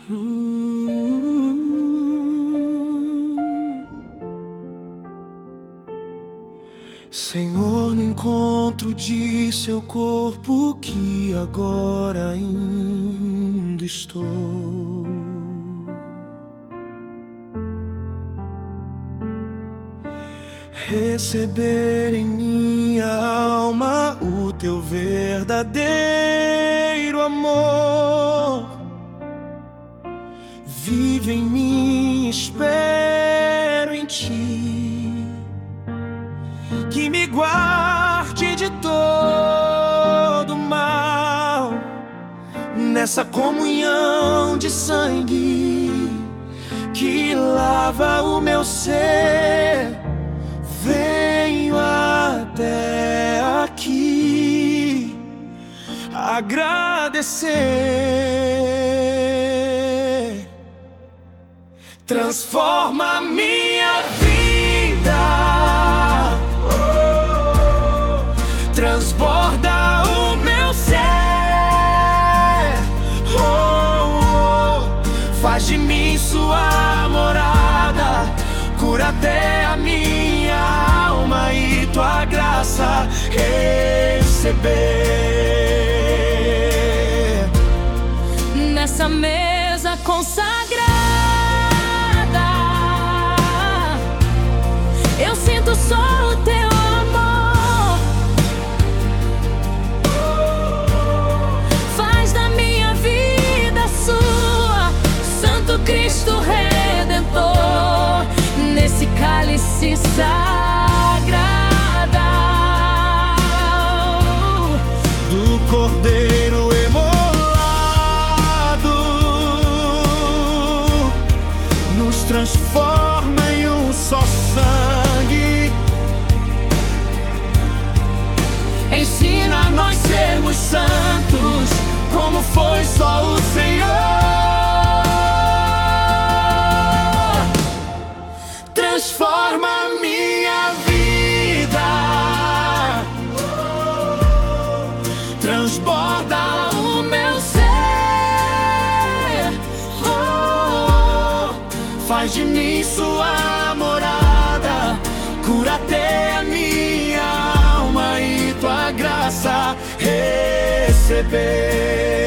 Senhor, no encontro de seu corpo que agora ainda estou. Receber em minha alma o teu verdadeiro amor. Vive em mim, espero em ti, que me guarde de todo mal. Nessa comunhão de sangue que lava o meu ser, venho até aqui agradecer. Transforma minha vida, transborda o meu ser, faz de mim sua morada, cura até a minha alma e tua graça receber. Nessa mesa consagrada, eu sinto só o teu amor. Faz da minha vida sua, Santo Cristo Redentor. Nesse cálice sagrado do Cordeiro emolado, nos transforma em um só sangue. Ensina a nós sermos santos, como foi só o Senhor. Transforma minha vida, transborda o meu ser, faz de mim sua morada, cura até a minha alma e tua graça receber.